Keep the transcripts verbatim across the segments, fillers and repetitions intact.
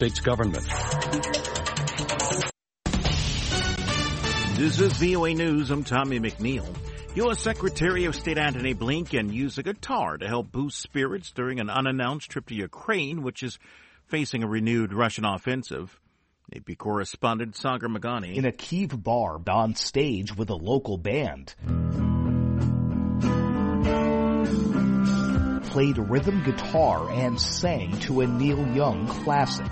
States government. This is V O A News. I'm Tommy McNeil. U S. Secretary of State Antony Blinken used a guitar to help boost spirits during an unannounced trip to Ukraine, which is facing a renewed Russian offensive. A P correspondent Sagar Magani. In a Kyiv bar on stage with a local band. Played rhythm guitar and sang to a Neil Young classic.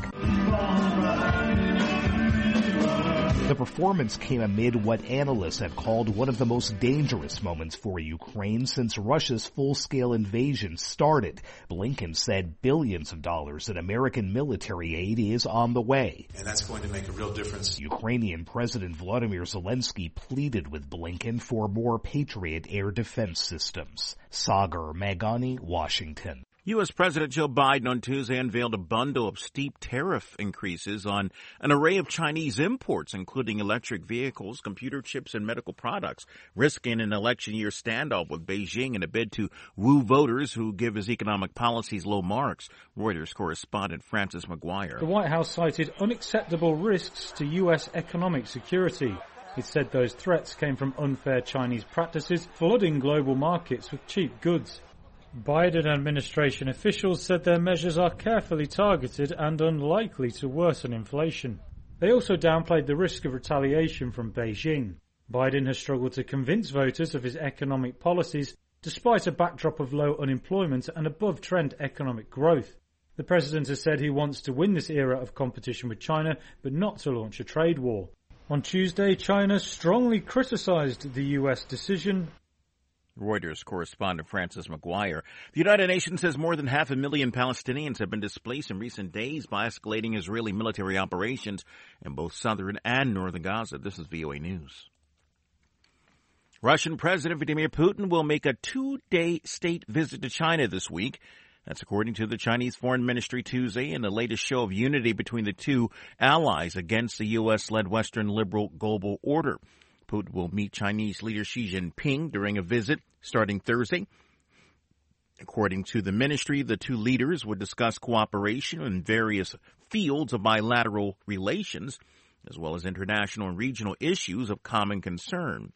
The performance came amid what analysts have called one of the most dangerous moments for Ukraine since Russia's full-scale invasion started. Blinken said billions of dollars in American military aid is on the way. And that's going to make a real difference. Ukrainian President Volodymyr Zelensky pleaded with Blinken for more Patriot air defense systems. Sagar Magani, Washington. U S. President Joe Biden on Tuesday unveiled a bundle of steep tariff increases on an array of Chinese imports, including electric vehicles, computer chips, and medical products, risking an election year standoff with Beijing in a bid to woo voters who give his economic policies low marks. Reuters correspondent Francis McGuire. The White House cited unacceptable risks to U S economic security. It said those threats came from unfair Chinese practices, flooding global markets with cheap goods. Biden administration officials said their measures are carefully targeted and unlikely to worsen inflation. They also downplayed the risk of retaliation from Beijing. Biden has struggled to convince voters of his economic policies despite a backdrop of low unemployment and above-trend economic growth. The president has said he wants to win this era of competition with China, but not to launch a trade war. On Tuesday, China strongly criticized the U S decision. Reuters correspondent Francis McGuire. The United Nations says more than half a million Palestinians have been displaced in recent days by escalating Israeli military operations in both southern and northern Gaza. This is V O A News. Russian President Vladimir Putin will make a two-day state visit to China this week. That's according to the Chinese Foreign Ministry Tuesday in the latest show of unity between the two allies against the U S-led Western liberal global order. Putin will meet Chinese leader Xi Jinping during a visit starting Thursday. According to the ministry, the two leaders would discuss cooperation in various fields of bilateral relations, as well as international and regional issues of common concern.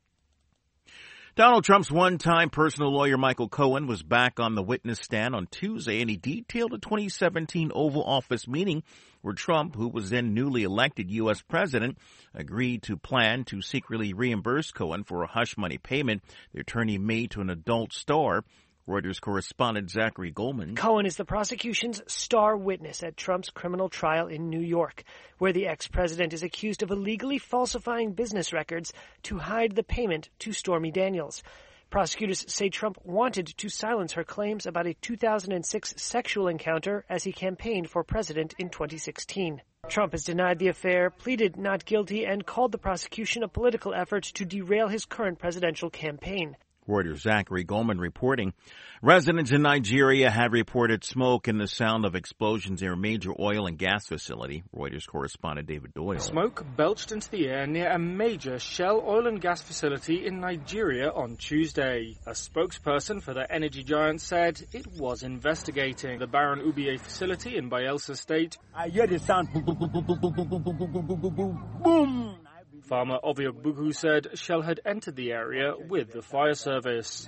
Donald Trump's one-time personal lawyer Michael Cohen was back on the witness stand on Tuesday, and he detailed a twenty seventeen Oval Office meeting where Trump, who was then newly elected U S president, agreed to plan to secretly reimburse Cohen for a hush money payment the attorney made to an adult star. Reuters correspondent Zachary Goldman. Cohen is the prosecution's star witness at Trump's criminal trial in New York, where the ex-president is accused of illegally falsifying business records to hide the payment to Stormy Daniels. Prosecutors say Trump wanted to silence her claims about a two thousand six sexual encounter as he campaigned for president in twenty sixteen. Trump has denied the affair, pleaded not guilty, and called the prosecution a political effort to derail his current presidential campaign. Reuters' Zachary Goldman reporting. Residents in Nigeria have reported smoke and the sound of explosions near a major oil and gas facility. Reuters correspondent David Doyle. Smoke belched into the air near a major Shell oil and gas facility in Nigeria on Tuesday. A spokesperson for the energy giant said it was investigating. The Baron Ubie facility in Bayelsa State. I hear the sound. Boom, boom, boom, boom, boom, boom, boom, boom, boom, boom, boom, boom. Farmer Obiogbugu said Shell had entered the area with the fire service.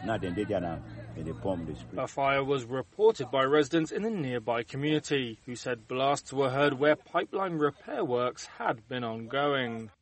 A fire was reported by residents in the nearby community, who said blasts were heard where pipeline repair works had been ongoing.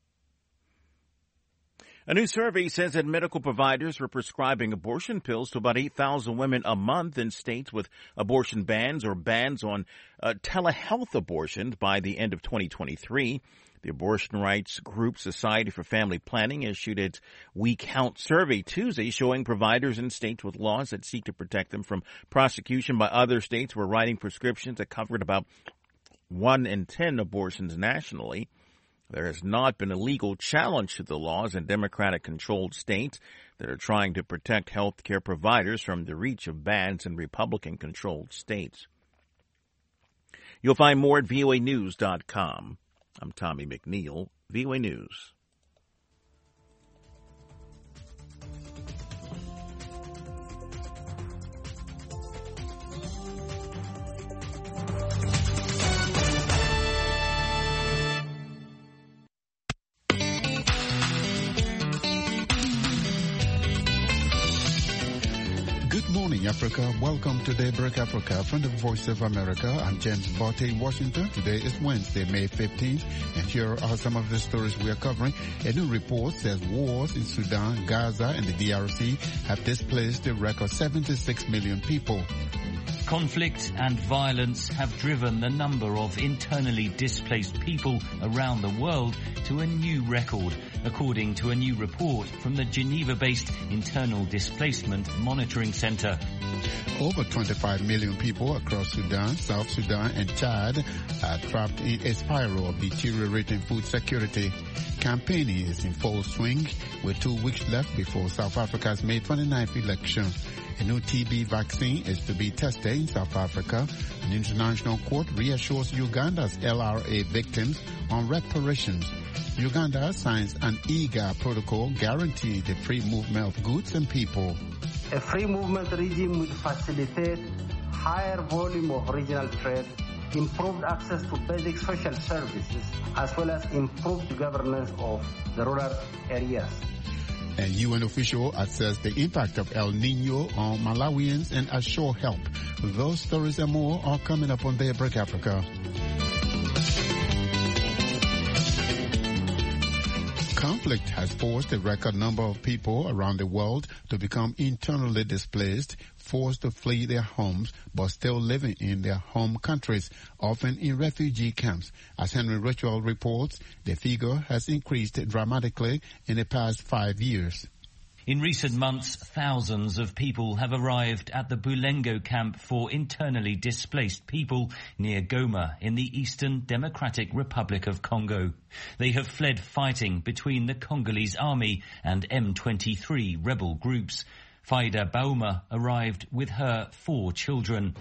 A new survey says that medical providers were prescribing abortion pills to about eight thousand women a month in states with abortion bans or bans on uh, telehealth abortions by the end of twenty twenty-three. The abortion rights group Society for Family Planning issued its We Count survey Tuesday, showing providers in states with laws that seek to protect them from prosecution by other states were writing prescriptions that covered about one in ten abortions nationally. There has not been a legal challenge to the laws in Democratic-controlled states that are trying to protect health care providers from the reach of bans in Republican-controlled states. You'll find more at V O A news dot com. I'm Tommy McNeil, V O A News. Africa. Welcome to Daybreak Africa from the Voice of America. I'm James Botte in Washington. Today is Wednesday, May fifteenth, and here are some of the stories we are covering. A new report says wars in Sudan, Gaza, and the D R C have displaced a record seventy-six million people. Conflict and violence have driven the number of internally displaced people around the world to a new record, according to a new report from the Geneva-based Internal Displacement Monitoring Center. Over twenty-five million people across Sudan, South Sudan, and Chad are trapped in a spiral of deteriorating food security. Campaigning is in full swing, with two weeks left before South Africa's May twenty-ninth election. A new T B vaccine is to be tested in South Africa. An international court reassures Uganda's L R A victims on reparations. Uganda signs an I G A protocol guaranteeing the free movement of goods and people. A free movement regime will facilitate higher volume of regional trade, improved access to basic social services, as well as improved governance of the rural areas. A U N official assessed the impact of El Nino on Malawians and assure help. Those stories and more are coming up on Daybreak Africa. Conflict has forced a record number of people around the world to become internally displaced, forced to flee their homes, but still living in their home countries, often in refugee camps. As Henry Richwell reports, the figure has increased dramatically in the past five years. In recent months, thousands of people have arrived at the Bulengo camp for internally displaced people near Goma in the Eastern Democratic Republic of Congo. They have fled fighting between the Congolese army and M twenty-three rebel groups. Faida Bauma arrived with her four children.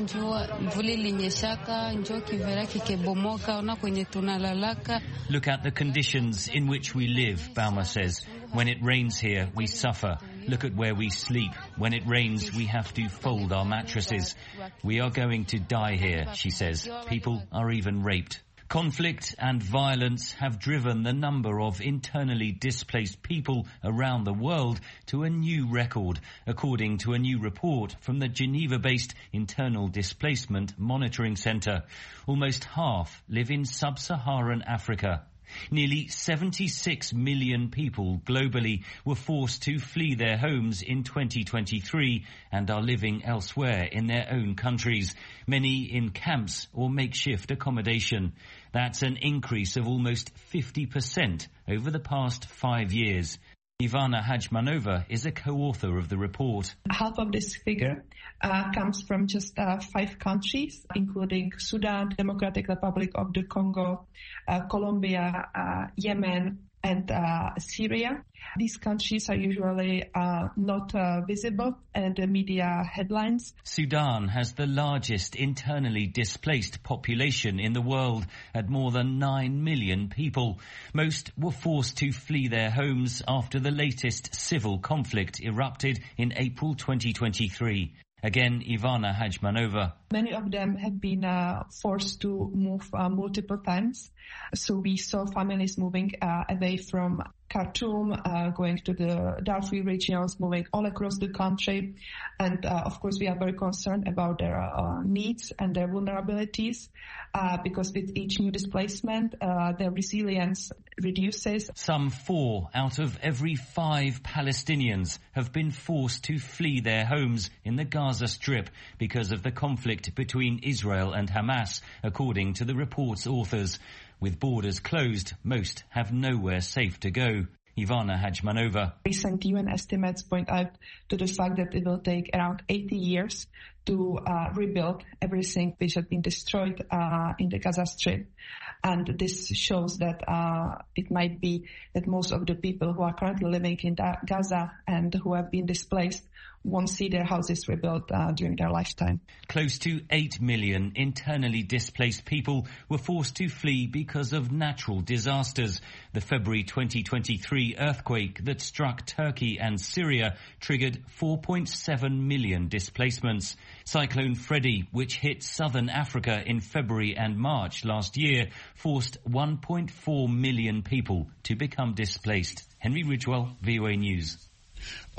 Look at the conditions in which we live, Bauma says. When it rains here, we suffer. Look at where we sleep. When it rains, we have to fold our mattresses. We are going to die here, she says. People are even raped. Conflict and violence have driven the number of internally displaced people around the world to a new record, according to a new report from the Geneva-based Internal Displacement Monitoring Center. Almost half live in sub-Saharan Africa. Nearly seventy-six million people globally were forced to flee their homes in twenty twenty-three and are living elsewhere in their own countries, many in camps or makeshift accommodation. That's an increase of almost fifty percent over the past five years. Ivana Hajmanova is a co-author of the report. Half of this figure uh, comes from just uh, five countries, including Sudan, Democratic Republic of the Congo, uh, Colombia, uh, Yemen, and uh, Syria. These countries are usually uh, not uh, visible in the media headlines. Sudan has the largest internally displaced population in the world at more than nine million people. Most were forced to flee their homes after the latest civil conflict erupted in April twenty twenty-three. Again, Ivana Hajmanova. Many of them have been uh, forced to move uh, multiple times. So we saw families moving uh, away from Khartoum, uh, going to the Darfur regions, moving all across the country. And, uh, of course, we are very concerned about their uh, needs and their vulnerabilities, uh, because with each new displacement, uh, their resilience reduces. Some four out of every five Palestinians have been forced to flee their homes in the Gaza Strip because of the conflict between Israel and Hamas, according to the report's authors. With borders closed, most have nowhere safe to go. Ivana Hajmanova. Recent U N estimates point out to the fact that it will take around eighty years to uh, rebuild everything which has been destroyed uh, in the Gaza Strip. And this shows that uh, it might be that most of the people who are currently living in Gaza and who have been displaced won't see their houses rebuilt uh, during their lifetime. Close to eight million internally displaced people were forced to flee because of natural disasters. The February twenty twenty-three earthquake that struck Turkey and Syria triggered four point seven million displacements. Cyclone Freddy, which hit southern Africa in February and March last year, forced one point four million people to become displaced. Henry Ridgewell, V O A News.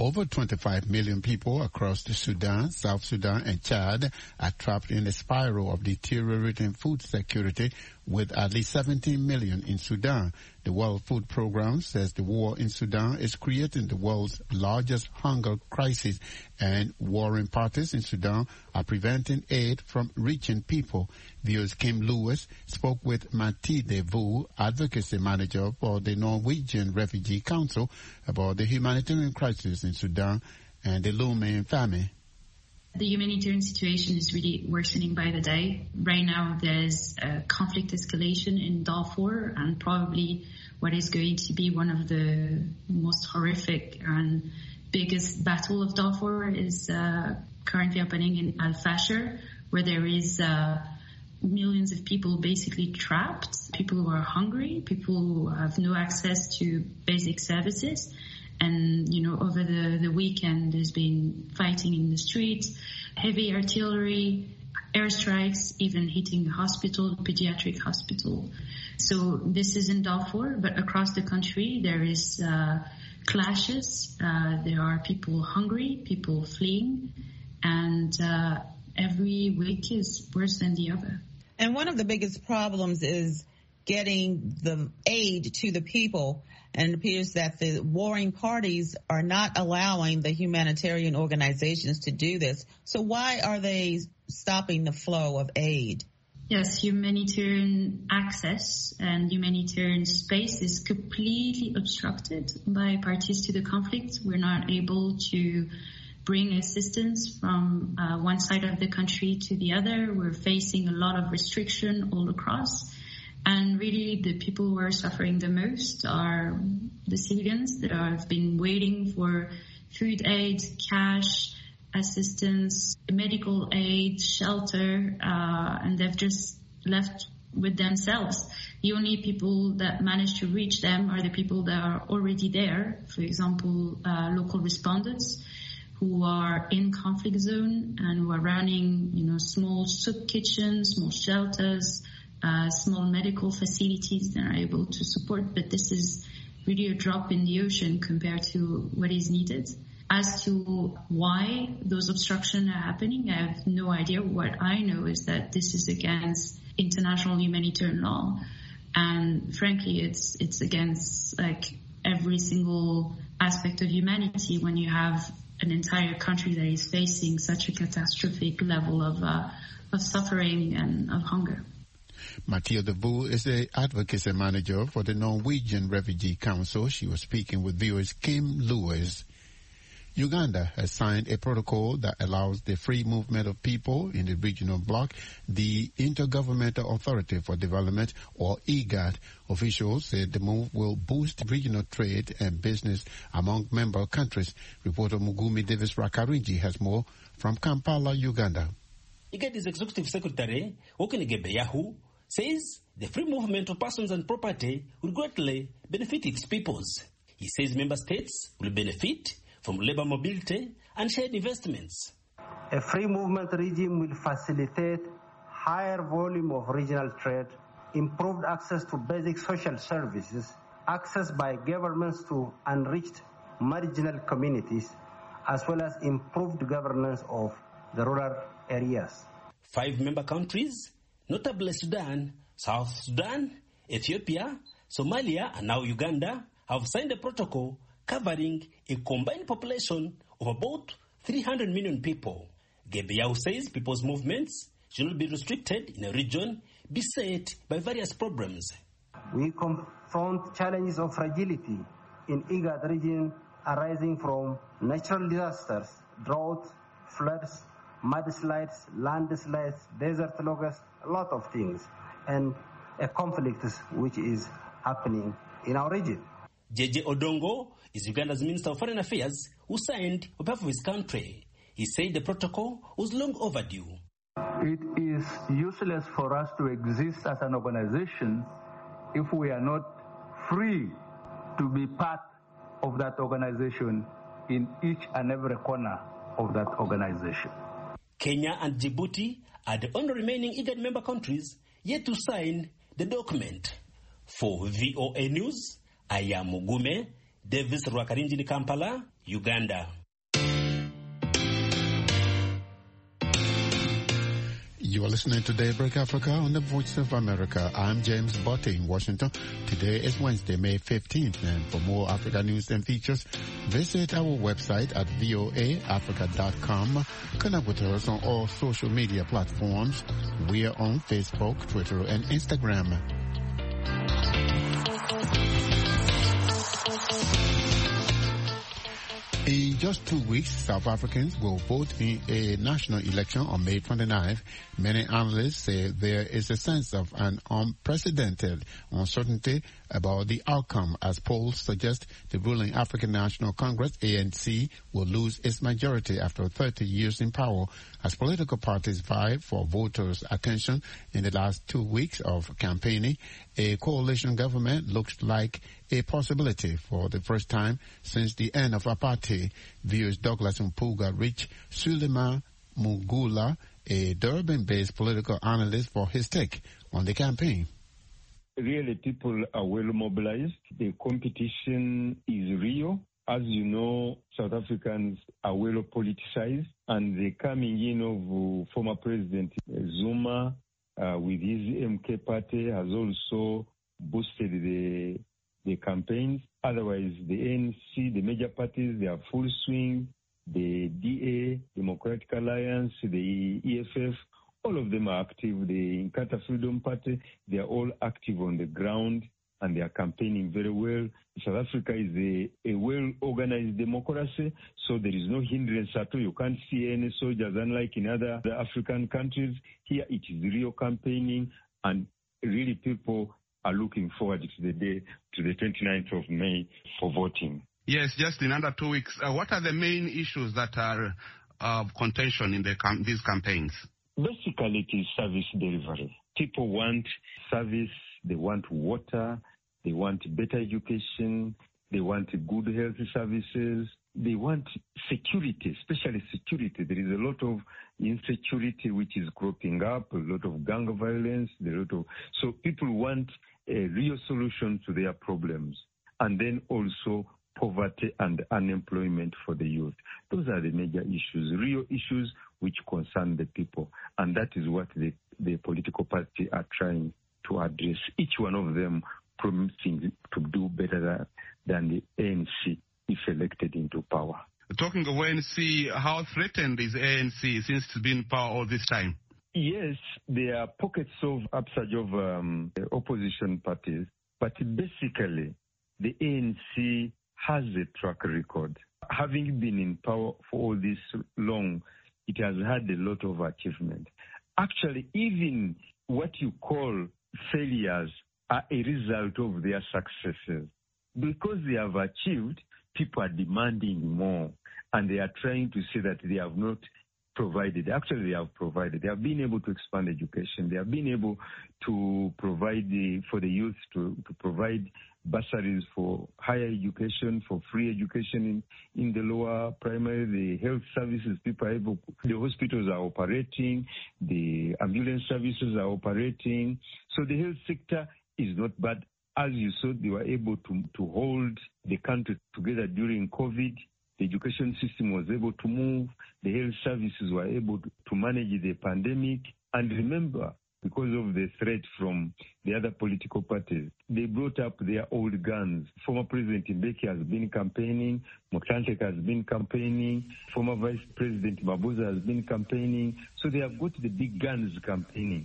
Over twenty-five million people across the Sudan, South Sudan, and Chad are trapped in a spiral of deteriorating food security, with at least seventeen million in Sudan. The World Food Programme says the war in Sudan is creating the world's largest hunger crisis, and warring parties in Sudan are preventing aid from reaching people. V O's Kim Lewis spoke with Mathilde Vu, advocacy manager for the Norwegian Refugee Council, about the humanitarian crisis in Sudan and the looming famine. The humanitarian situation is really worsening by the day. Right now there's a conflict escalation in Darfur, and probably what is going to be one of the most horrific and biggest battle of Darfur is uh, currently happening in Al-Fashir, where there is uh, millions of people basically trapped, people who are hungry, people who have no access to basic services. And, you know, over the, the weekend, there's been fighting in the streets, heavy artillery, airstrikes, even hitting a hospital, pediatric hospital. So this is in Darfur, but across the country, there is uh, clashes. Uh, there are people hungry, people fleeing, and uh, every week is worse than the other. And one of the biggest problems is getting the aid to the people. And it appears that the warring parties are not allowing the humanitarian organizations to do this. So why are they stopping the flow of aid? Yes, humanitarian access and humanitarian space is completely obstructed by parties to the conflict. We're not able to bring assistance from uh, one side of the country to the other. We're facing a lot of restriction all across. And really, the people who are suffering the most are the civilians that have been waiting for food aid, cash, assistance, medical aid, shelter, uh, and they've just left with themselves. The only people that manage to reach them are the people that are already there. For example, uh, local respondents who are in conflict zone and who are running, you know, small soup kitchens, small shelters, Uh, small medical facilities that are able to support, but this is really a drop in the ocean compared to what is needed. As to why those obstructions are happening, I have no idea. What I know is that this is against international humanitarian law, and frankly, it's it's against like every single aspect of humanity when you have an entire country that is facing such a catastrophic level of uh, of suffering and of hunger. Mathilde Vu is the advocacy manager for the Norwegian Refugee Council. She was speaking with V O's Kim Lewis. Uganda has signed a protocol that allows the free movement of people in the regional bloc. The Intergovernmental Authority for Development, or IGAD, officials said the move will boost regional trade and business among member countries. Reporter Mugumi Davis Rakarinji has more from Kampala, Uganda. IGAD's executive secretary, Okene Gebeyahu, says the free movement of persons and property will greatly benefit its peoples. He says member states will benefit from labor mobility and shared investments. A free movement regime will facilitate higher volume of regional trade, improved access to basic social services, access by governments to enriched marginal communities, as well as improved governance of the rural areas. Five member countries, notably Sudan, South Sudan, Ethiopia, Somalia, and now Uganda, have signed a protocol covering a combined population of about three hundred million people. Gebeyahu says people's movements should not be restricted in a region beset by various problems. We confront challenges of fragility in IGAD region arising from natural disasters, drought, floods, mudslides, landslides, desert locusts, a lot of things, and a conflict which is happening in our region. J J Odongo is Uganda's Minister of Foreign Affairs, who signed on behalf of his country. He said the protocol was long overdue. It is useless for us to exist as an organization if we are not free to be part of that organization in each and every corner of that organization. Kenya and Djibouti are the only remaining IGAD member countries yet to sign the document. For V O A News, I am Mugume Davis Rwakarinjini, Kampala, Uganda. You are listening to Daybreak Africa on the Voice of America. I'm James Botte in Washington. Today is Wednesday, May fifteenth, and for more Africa news and features, visit our website at voa africa dot com. Connect with us on all social media platforms. We are on Facebook, Twitter, and Instagram. In just two weeks, South Africans will vote in a national election on May twenty-ninth. Many analysts say there is a sense of an unprecedented uncertainty about the outcome, as polls suggest the ruling African National Congress, A N C, will lose its majority after thirty years in power, as political parties vie for voters' attention. In the last two weeks of campaigning, a coalition government looks like a possibility for the first time since the end of apartheid. V O's Douglas Mpuga reached Suleiman Mugula, a Durban-based political analyst, for his take on the campaign. Really, people are well mobilized. The competition is real. As you know, South Africans are well politicized, and the coming in of uh, former President Zuma uh, with his M K party has also boosted the the campaigns. Otherwise, the A N C, the major parties, they are full swing. The D A, Democratic Alliance, the E F F, all of them are active. The Inkatha Freedom Party, they are all active on the ground, and they are campaigning very well. South Africa is a, a well-organized democracy, so there is no hindrance at all. You can't see any soldiers, unlike in other African countries. Here it is real campaigning, and really people are looking forward to the day, to the twenty-ninth of May for voting. Yes, just in under two weeks. Uh, what are the main issues that are of uh, contention in the cam- these campaigns? Basically, it is service delivery. People want service, they want water, they want better education, they want good health services, they want security, especially security. There is a lot of insecurity which is cropping up, a lot of gang violence, a lot of... So people want a real solution to their problems. And then also poverty and unemployment for the youth. Those are the major issues, real issues which concern the people. And that is what the, the political party are trying to address. Each one of them promising to do better than the A N C if elected into power. Talking of A N C, how threatened is A N C since it's been in power all this time? Yes, there are pockets of upsurge of um, opposition parties, but basically the A N C has a track record. Having been in power for all this long, it has had a lot of achievement. Actually, even what you call failures are a result of their successes. Because they have achieved, people are demanding more, and they are trying to say that they have not provided. Actually, they have provided. They have been able to expand education. They have been able to provide the, for the youth to, to provide bursaries for higher education, for free education in, in the lower primary, the health services, people are able, the hospitals are operating, the ambulance services are operating. So the health sector is not bad. As you saw, they were able to, to hold the country together during COVID. The education system was able to move. The health services were able to, to manage the pandemic. And remember, because of the threat from the other political parties, they brought up their old guns. Former President Mbeki has been campaigning. Mokanteke has been campaigning. Former Vice President Mabuza has been campaigning. So they have got the big guns campaigning.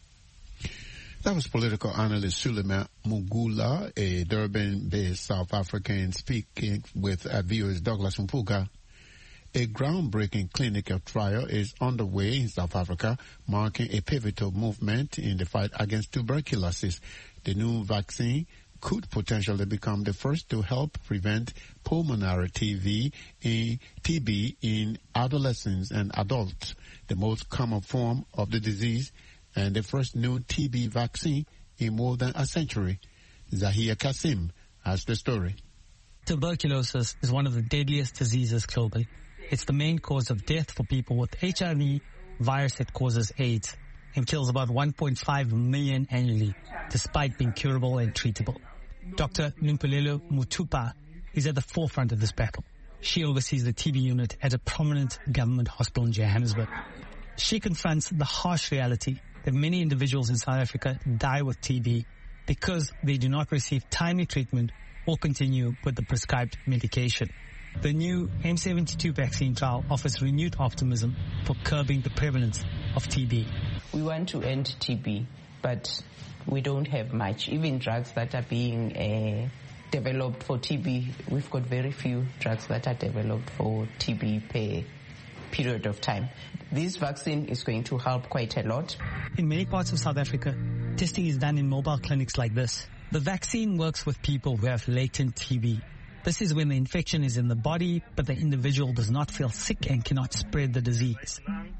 That was political analyst Suleiman Mugula, a Durban-based South African, speaking with V O's Douglas Mpuga. A groundbreaking clinical trial is underway in South Africa, marking a pivotal movement in the fight against tuberculosis. The new vaccine could potentially become the first to help prevent pulmonary T B in, T B in adolescents and adults, the most common form of the disease, and the first new T B vaccine in more than a century. Zahia Kasim has the story. Tuberculosis is one of the deadliest diseases globally. It's the main cause of death for people with H I V, virus that causes AIDS, and kills about one point five million annually, despite being curable and treatable. Doctor Lumpulelo Mutupa is at the forefront of this battle. She oversees the T B unit at a prominent government hospital in Johannesburg. She confronts the harsh reality that many individuals in South Africa die with T B because they do not receive timely treatment or continue with the prescribed medication. The new M seventy-two vaccine trial offers renewed optimism for curbing the prevalence of T B. We want to end T B, but we don't have much. Even drugs that are being uh, developed for T B, we've got very few drugs that are developed for T B per period of time. This vaccine is going to help quite a lot. In many parts of South Africa, testing is done in mobile clinics like this. The vaccine works with people who have latent T B. This is when the infection is in the body, but the individual does not feel sick and cannot spread the disease.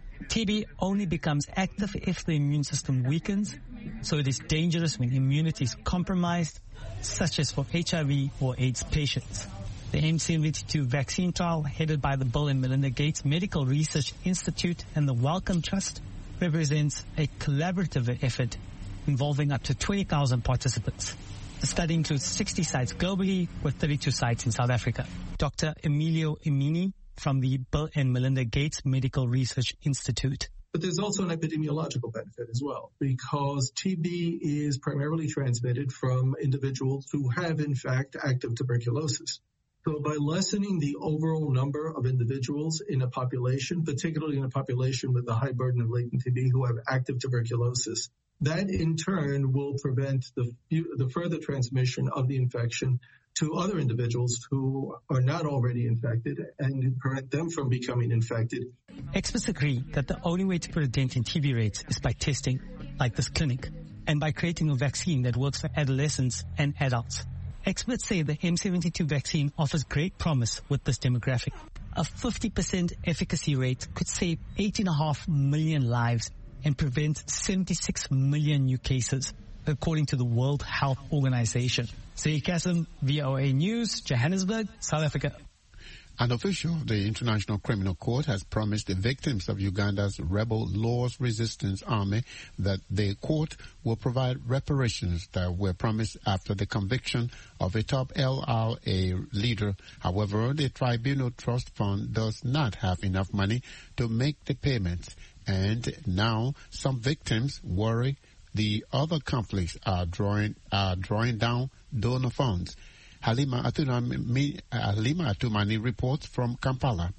T B only becomes active if the immune system weakens, so it is dangerous when immunity is compromised, such as for H I V or AIDS patients. The M seventy-two vaccine trial, headed by the Bill and Melinda Gates Medical Research Institute and the Wellcome Trust, represents a collaborative effort involving up to twenty thousand participants. The study includes sixty sites globally, with thirty-two sites in South Africa. Doctor Emilio Emini from the Bill and Melinda Gates Medical Research Institute. But there's also an epidemiological benefit as well, because T B is primarily transmitted from individuals who have, in fact, active tuberculosis. So by lessening the overall number of individuals in a population, particularly in a population with a high burden of latent T B who have active tuberculosis, that in turn will prevent the, the further transmission of the infection to other individuals who are not already infected and prevent them from becoming infected. Experts agree that the only way to put a dent in T B rates is by testing, like this clinic, and by creating a vaccine that works for adolescents and adults. Experts say the M seventy-two vaccine offers great promise with this demographic. A fifty percent efficacy rate could save eight point five million lives and prevent seventy-six million new cases, according to the World Health Organization. Zaid Kasim, V O A News, Johannesburg, South Africa. An official of the International Criminal Court has promised the victims of Uganda's rebel Lord's Resistance Army that the court will provide reparations that were promised after the conviction of a top L R A leader. However, the Tribunal Trust Fund does not have enough money to make the payments, and now some victims worry the other conflicts are drawing are drawing down donor funds. Halima Atumani, Halima Atumani reports from Kampala.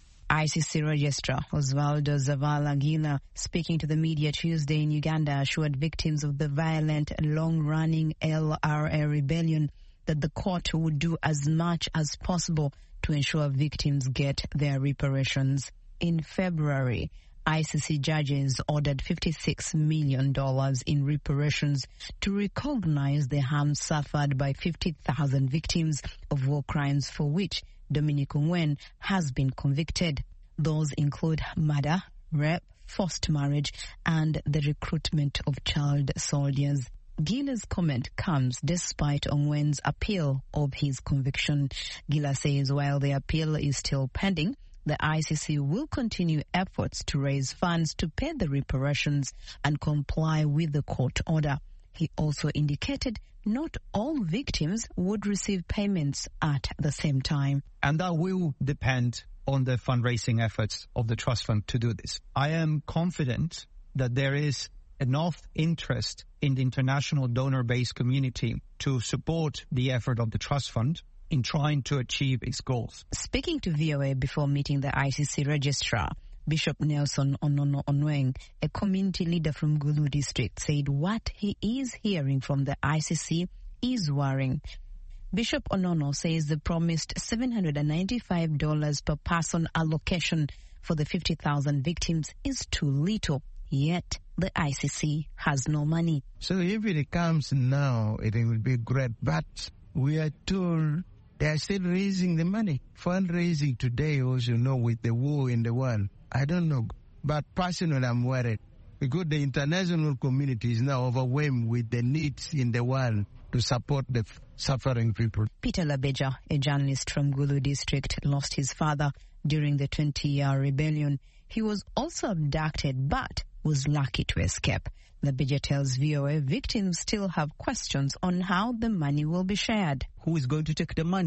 I C C Registrar Osvaldo Zavala Gila, speaking to the media Tuesday in Uganda, assured victims of the violent, long-running L R A rebellion that the court would do as much as possible to ensure victims get their reparations. In February, I C C judges ordered fifty-six million dollars in reparations to recognize the harm suffered by fifty thousand victims of war crimes for which Dominic Ongwen has been convicted. Those include murder, rape, forced marriage, and the recruitment of child soldiers. Gila's comment comes despite Ongwen's appeal of his conviction. Gila says while the appeal is still pending, the I C C will continue efforts to raise funds to pay the reparations and comply with the court order. He also indicated not all victims would receive payments at the same time. And that will depend on the fundraising efforts of the trust fund to do this. I am confident that there is enough interest in the international donor-based community to support the effort of the trust fund in trying to achieve its goals. Speaking to V O A before meeting the I C C registrar, Bishop Nelson Onono Onweng, a community leader from Gulu district, said what he is hearing from the I C C is worrying. Bishop Onono says the promised seven hundred ninety-five dollars per person allocation for the fifty thousand victims is too little, yet the I C C has no money. So if it comes now, it will be great, but we are told they are still raising the money. Fundraising today also, you know, with the war in the world. I don't know. But personally, I'm worried because the international community is now overwhelmed with the needs in the world to support the f- suffering people. Peter Labeja, a journalist from Gulu district, lost his father during the twenty-year rebellion. He was also abducted but was lucky to escape. Labeja tells V O A victims still have questions on how the money will be shared. Who is going to take the money?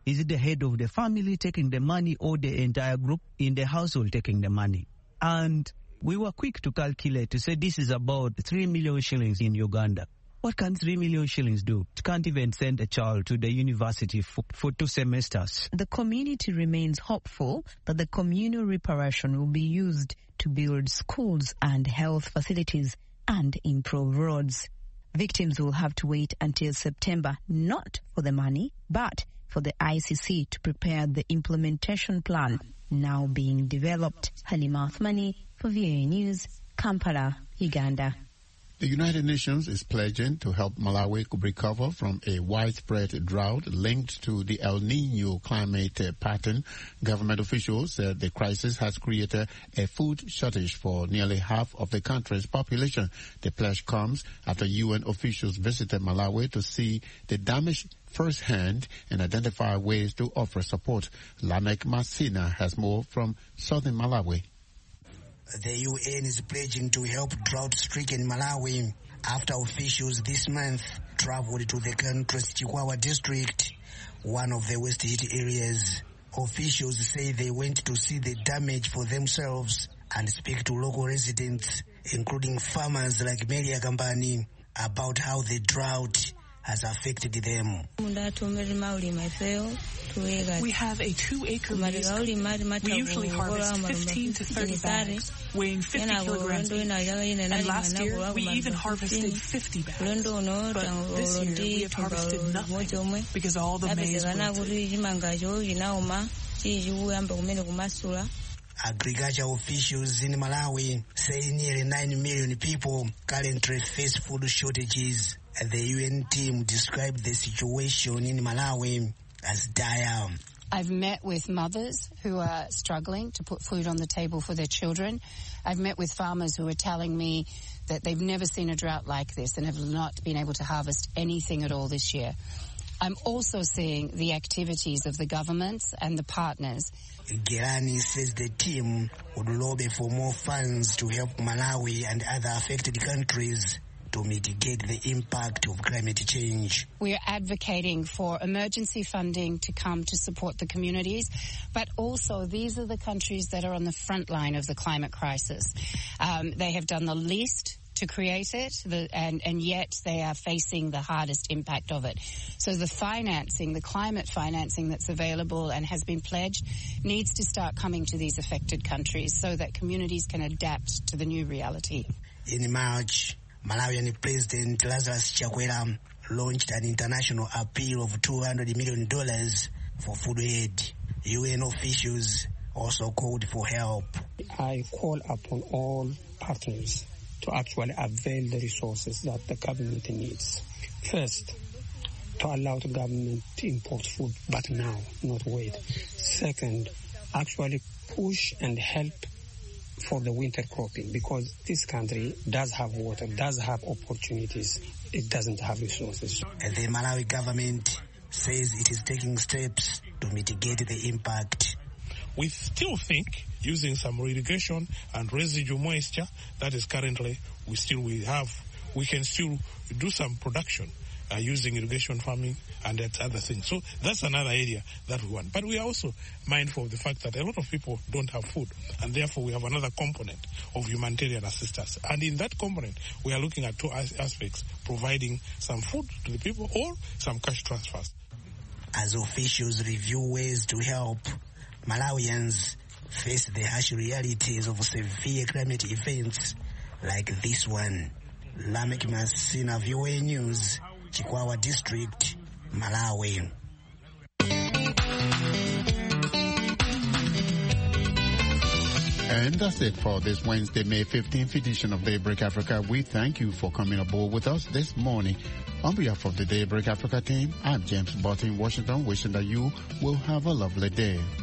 Is it the head of the family taking the money or the entire group in the household taking the money? And we were quick to calculate to say this is about three million shillings in Uganda. What can three million shillings do? It can't even send a child to the university for, for two semesters. The community remains hopeful that the communal reparation will be used to build schools and health facilities and improve roads. Victims will have to wait until September, not for the money, but for the I C C to prepare the implementation plan now being developed. Halima Athmani for V O A News, Kampala, Uganda. The United Nations is pledging to help Malawi recover from a widespread drought linked to the El Nino climate pattern. Government officials said the crisis has created a food shortage for nearly half of the country's population. The pledge comes after U N officials visited Malawi to see the damage firsthand and identify ways to offer support. Lamek Masina has more from southern Malawi. The U N is pledging to help drought-stricken Malawi after officials this month traveled to the country's Chikwawa district, one of the worst-hit areas. Officials say they went to see the damage for themselves and speak to local residents, including farmers like Maria Kambani, about how the drought has affected them. We have a two-acre maize crop. We usually harvest fifteen to thirty bags, weighing fifty kilograms each. And last year, we even harvested fifty bags. But this year, we have harvested nothing because all the maize wilted. Agriculture officials in Malawi say nearly nine million people currently face food shortages. The U N team described the situation in Malawi as dire. I've met with mothers who are struggling to put food on the table for their children. I've met with farmers who are telling me that they've never seen a drought like this and have not been able to harvest anything at all this year. I'm also seeing the activities of the governments and the partners. Gerani says the team would lobby for more funds to help Malawi and other affected countries to mitigate the impact of climate change. We are advocating for emergency funding to come to support the communities, but also these are the countries that are on the front line of the climate crisis. Um, they have done the least to create it, the, and, and yet they are facing the hardest impact of it. So the financing, the climate financing that's available and has been pledged needs to start coming to these affected countries so that communities can adapt to the new reality. In March, Malawian President Lazarus Chakwera launched an international appeal of two hundred million dollars for food aid. U N officials also called for help. I call upon all partners to actually avail the resources that the government needs. First, to allow the government to import food, but now, not wait. Second, actually push and help for the winter cropping, because this country does have water, does have opportunities. It doesn't have resources. The Malawi government says it is taking steps to mitigate the impact. We still think using some irrigation and residual moisture that is currently we still we have, we can still do some production uh, using irrigation farming and that's other things. So that's another area that we want. But we are also mindful of the fact that a lot of people don't have food, and therefore we have another component of humanitarian assistance. And in that component, we are looking at two aspects: providing some food to the people or some cash transfers. As officials review ways to help, Malawians face the harsh realities of severe climate events like this one. Lamek Masina, V O A News, Chikwawa District, Malawi. And that's it for this Wednesday, May fifteenth edition of Daybreak Africa. We thank you for coming aboard with us this morning. On behalf of the Daybreak Africa team, I'm James Barton in Washington, wishing that you will have a lovely day.